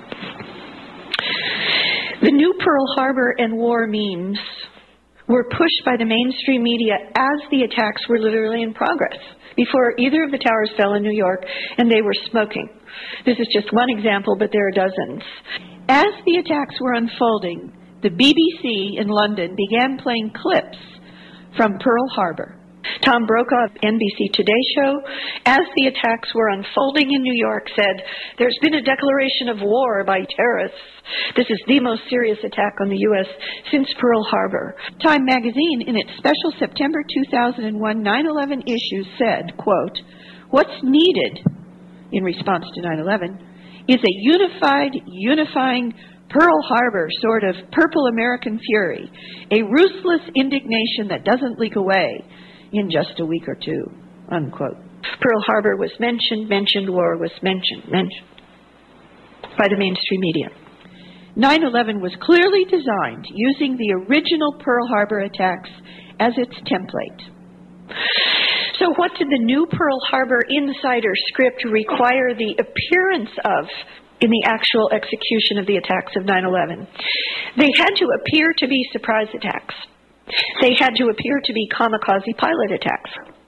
The new Pearl Harbor and war memes were pushed by the mainstream media as the attacks were literally in progress, before either of the towers fell in New York and they were smoking. This is just one example, but there are dozens. As the attacks were unfolding, the B B C in London began playing clips from Pearl Harbor. Tom Brokaw of N B C Today Show, as the attacks were unfolding in New York, said, "There's been a declaration of war by terrorists. This is the most serious attack on the U S since Pearl Harbor." Time magazine, in its special September two thousand one nine eleven issue, said, quote, "What's needed in response to nine eleven is a unified, unifying Pearl Harbor sort of purple American fury, a ruthless indignation that doesn't leak away in just a week or two," unquote. Pearl Harbor was mentioned, mentioned, war was mentioned, mentioned by the mainstream media. nine eleven was clearly designed using the original Pearl Harbor attacks as its template. So what did the new Pearl Harbor insider script require the appearance of in the actual execution of the attacks of nine eleven? They had to appear to be surprise attacks. They had to appear to be kamikaze pilot attacks,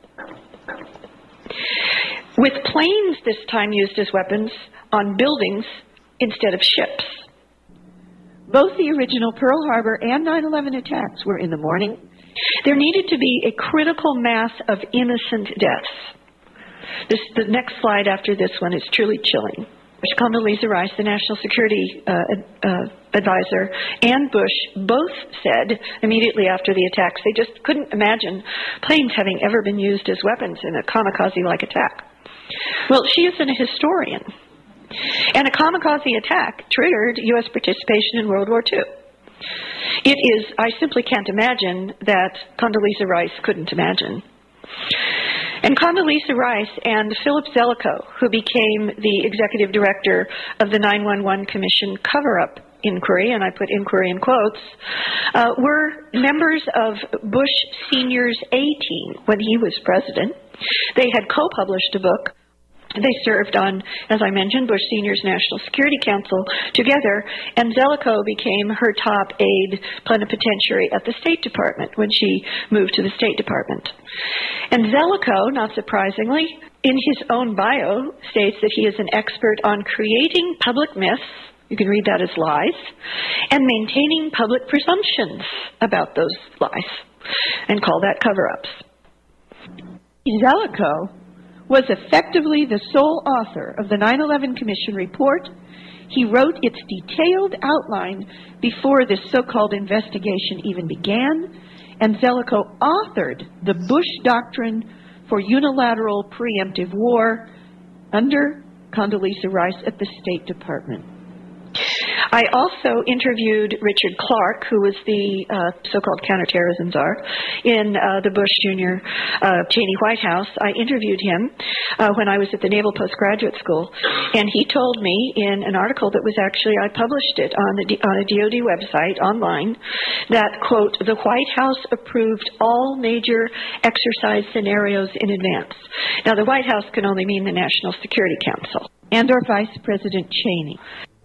with planes this time used as weapons on buildings instead of ships. Both the original Pearl Harbor and nine eleven attacks were in the morning. There needed to be a critical mass of innocent deaths. This, the next slide after this one is truly chilling. Condoleezza Rice, the National Security uh, uh, Advisor, and Bush both said immediately after the attacks they just couldn't imagine planes having ever been used as weapons in a kamikaze-like attack. Well, she isn't a historian. And a kamikaze attack triggered U S participation in World War Two. It is, I simply can't imagine that Condoleezza Rice couldn't imagine. And Condoleezza Rice and Philip Zelikow, who became the executive director of the nine one one Commission cover-up inquiry, and I put inquiry in quotes, uh, were members of Bush Senior's A-team when he was president. They had co-published a book. They served on, as I mentioned, Bush Senior's National Security Council together, and Zelikow became her top aide plenipotentiary at the State Department when she moved to the State Department. And Zelikow, not surprisingly, in his own bio, states that he is an expert on creating public myths, you can read that as lies, and maintaining public presumptions about those lies, and call that cover-ups. Zelikow was effectively the sole author of the nine eleven Commission report. He wrote its detailed outline before this so-called investigation even began, and Zelikow authored the Bush Doctrine for Unilateral Preemptive War under Condoleezza Rice at the State Department. I also interviewed Richard Clarke, who was the uh, so-called counterterrorism czar in uh, the Bush Junior uh, Cheney White House. I interviewed him uh, when I was at the Naval Postgraduate School, and he told me in an article that was actually, I published it on, the, on a D O D website online, that, quote, the White House approved all major exercise scenarios in advance. Now, the White House can only mean the National Security Council and or Vice President Cheney.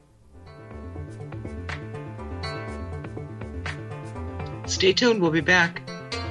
Stay tuned. We'll be back.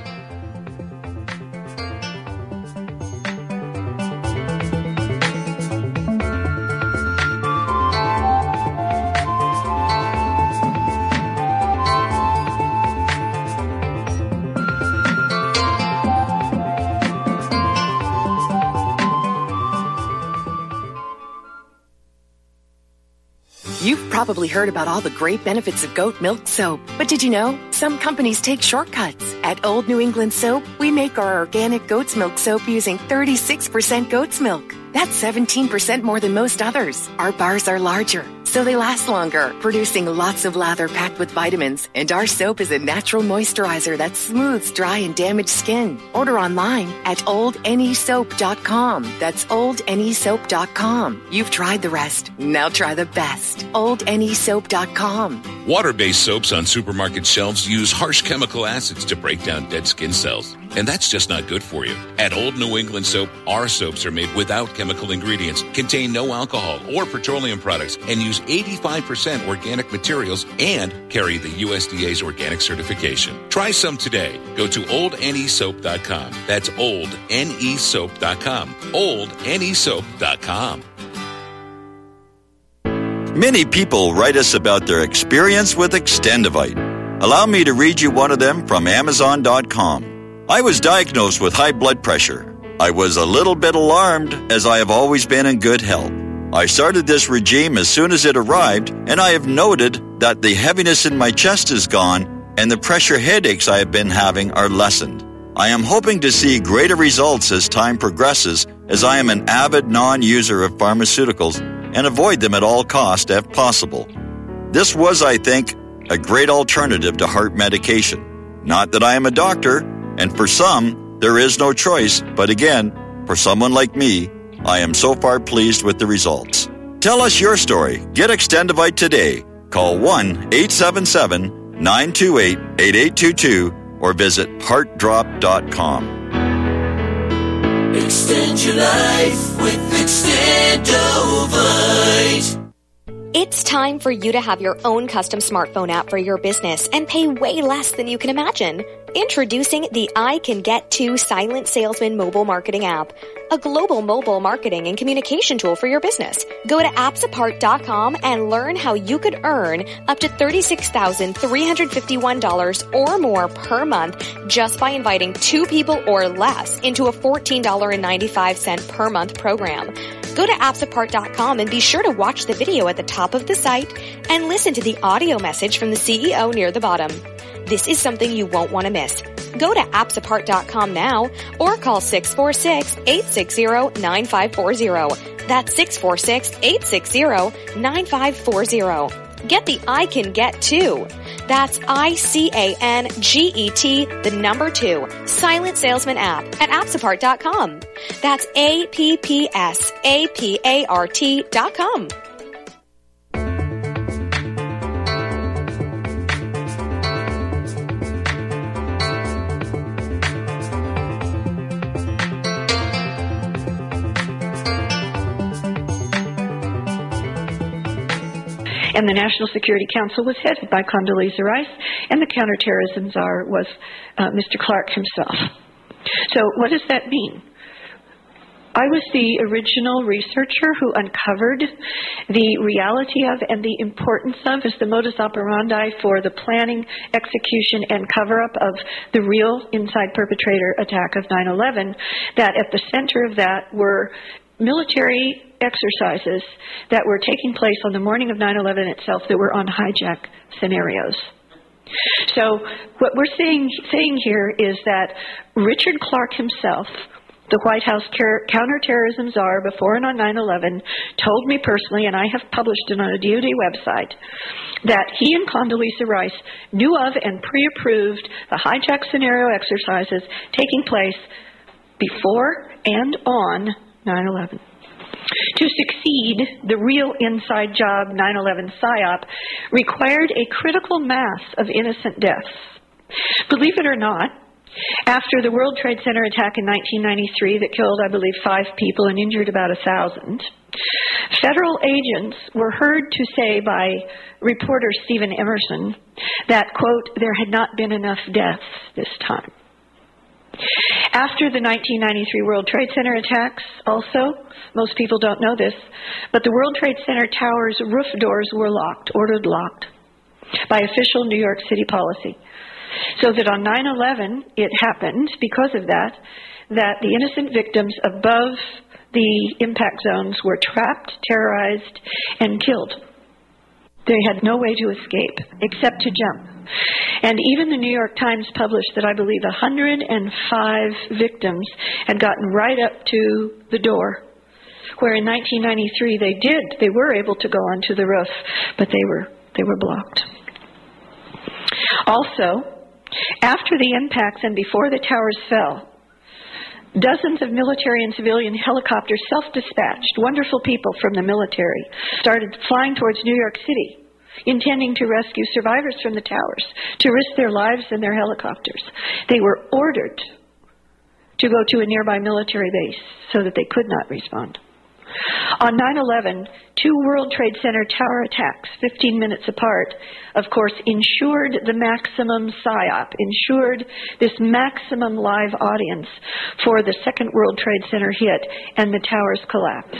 You've probably heard about all the great benefits of goat milk soap, but did you know some companies take shortcuts? At Old New England Soap, we make our organic goat's milk soap using thirty-six percent goat's milk. That's seventeen percent more than most others. Our bars are larger, so they last longer, producing lots of lather packed with vitamins. And our soap is a natural moisturizer that smooths dry and damaged skin. Order online at old n e soap dot com. That's old n e soap dot com. You've tried the rest. Now try the best. old n e soap dot com. Water-based soaps on supermarket shelves use harsh chemical acids to break down dead skin cells. And that's just not good for you. At Old New England Soap, our soaps are made without chemical ingredients, contain no alcohol or petroleum products, and use eighty-five percent organic materials and carry the U S D A's organic certification. Try some today. Go to old n e soap dot com. That's old n e soap dot com. old n e soap dot com. Many people write us about their experience with Extendivite. Allow me to read you one of them from amazon dot com. I was diagnosed with high blood pressure. I was a little bit alarmed, as I have always been in good health. I started this regime as soon as it arrived, and I have noted that the heaviness in my chest is gone and the pressure headaches I have been having are lessened. I am hoping to see greater results as time progresses, as I am an avid non-user of pharmaceuticals and avoid them at all costs if possible. This was, I think, a great alternative to heart medication. Not that I am a doctor, and for some, there is no choice, but again, for someone like me, I am so far pleased with the results. Tell us your story. Get Extendivite today. Call one eight seven seven, nine two eight, eight eight two two or visit heart drop dot com. Extend your life with Extendovite. It's time for you to have your own custom smartphone app for your business and pay way less than you can imagine. Introducing the I Can Get To Silent Salesman mobile marketing app, a global mobile marketing and communication tool for your business. Go to apps apart dot com and learn how you could earn up to thirty-six thousand three hundred fifty-one dollars or more per month just by inviting two people or less into a fourteen dollars and ninety-five cents per month program. Go to apps apart dot com and be sure to watch the video at the top of the site and listen to the audio message from the C E O near the bottom. This is something you won't want to miss. Go to apps apart dot com now or call six four six, eight six zero, nine five four zero. That's six four six, eight six zero, nine five four zero. Get the I Can Get To. That's I C A N G E T, the number two, Silent Salesman app at apps apart dot com. That's A P P S A P A R T dot com. And the National Security Council was headed by Condoleezza Rice, and the counterterrorism czar was uh, Mister Clarke himself. So what does that mean? I was the original researcher who uncovered the reality of and the importance of as the modus operandi for the planning, execution, and cover-up of the real inside perpetrator attack of nine eleven, that at the center of that were military exercises that were taking place on the morning of nine eleven itself that were on hijack scenarios. So what we're saying, saying here is that Richard Clarke himself, the White House counterterrorism czar before and on nine eleven, told me personally, and I have published it on a D O D website, that he and Condoleezza Rice knew of and pre-approved the hijack scenario exercises taking place before and on nine eleven. To succeed, the real inside job nine eleven PSYOP required a critical mass of innocent deaths. Believe it or not, after the World Trade Center attack in nineteen ninety-three that killed, I believe, five people and injured about a thousand, federal agents were heard to say by reporter Stephen Emerson that, quote, there had not been enough deaths this time. After the nineteen ninety-three World Trade Center attacks, also, most people don't know this, but the World Trade Center towers' roof doors were locked, ordered locked, by official New York City policy. So that on nine eleven, it happened, because of that, that the innocent victims above the impact zones were trapped, terrorized, and killed. They had no way to escape except to jump. And even the New York Times published that I believe one hundred five victims had gotten right up to the door, where in nineteen ninety-three they did. They were able to go onto the roof, but they were they were blocked. Also, after the impacts and before the towers fell, dozens of military and civilian helicopters, self-dispatched, wonderful people from the military, started flying towards New York City, intending to rescue survivors from the towers, to risk their lives in their helicopters. They were ordered to go to a nearby military base so that they could not respond. On nine eleven, two World Trade Center tower attacks, fifteen minutes apart, of course, ensured the maximum PSYOP, ensured this maximum live audience for the second World Trade Center hit and the towers collapse.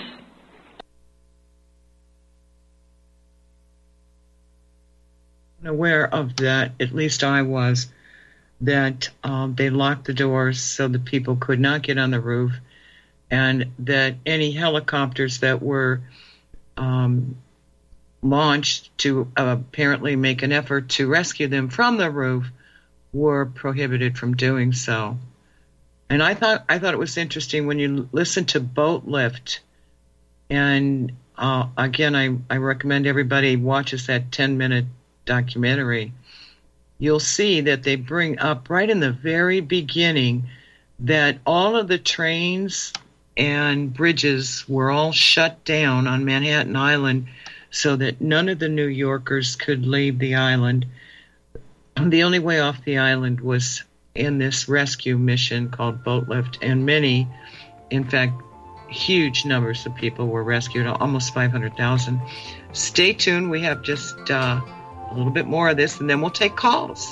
Aware of that, at least I was, that um, they locked the doors so that people could not get on the roof, and that any helicopters that were um, launched to uh, apparently make an effort to rescue them from the roof were prohibited from doing so. And I thought I thought it was interesting when you listen to Boat Lift, and uh, again, I, I recommend everybody watches that ten-minute documentary. You'll see that they bring up right in the very beginning that all of the trains and bridges were all shut down on Manhattan Island so that none of the New Yorkers could leave the island. The only way off the island was in this rescue mission called Boat Lift, and many, in fact, huge numbers of people were rescued, almost five hundred thousand. Stay tuned. We have just uh, a little bit more of this, and then we'll take calls.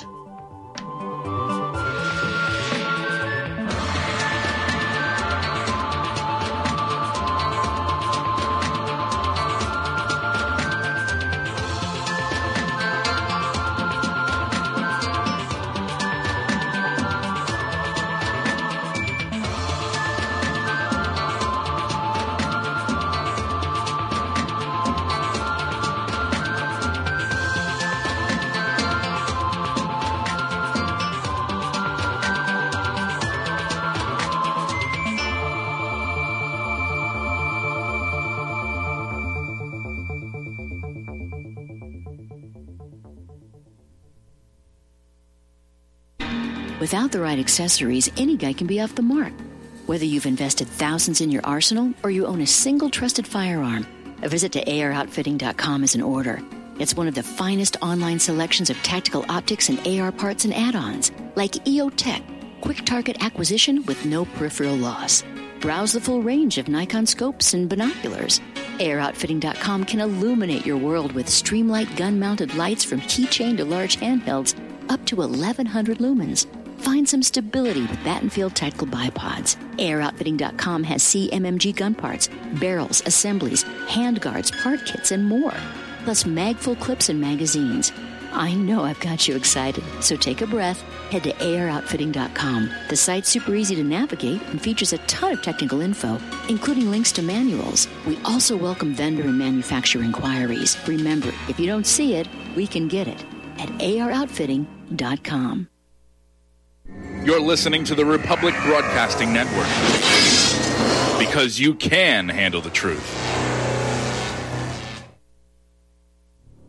Without the right accessories, any guy can be off the mark. Whether you've invested thousands in your arsenal or you own a single trusted firearm, a visit to A R outfitting dot com is in order. It's one of the finest online selections of tactical optics and A R parts and add-ons, like E O Tech, quick target acquisition with no peripheral loss. Browse the full range of Nikon scopes and binoculars. A R outfitting dot com can illuminate your world with Streamlight gun-mounted lights from keychain to large handhelds up to eleven hundred lumens. Find some stability with Battenfield Tactical Bipods. A R outfitting dot com has C M M G gun parts, barrels, assemblies, handguards, part kits, and more. Plus mag-full clips and magazines. I know I've got you excited, so take a breath. Head to A R outfitting dot com. The site's super easy to navigate and features a ton of technical info, including links to manuals. We also welcome vendor and manufacturer inquiries. Remember, if you don't see it, we can get it at A R outfitting dot com. You're listening to the Republic Broadcasting Network, because you can handle the truth.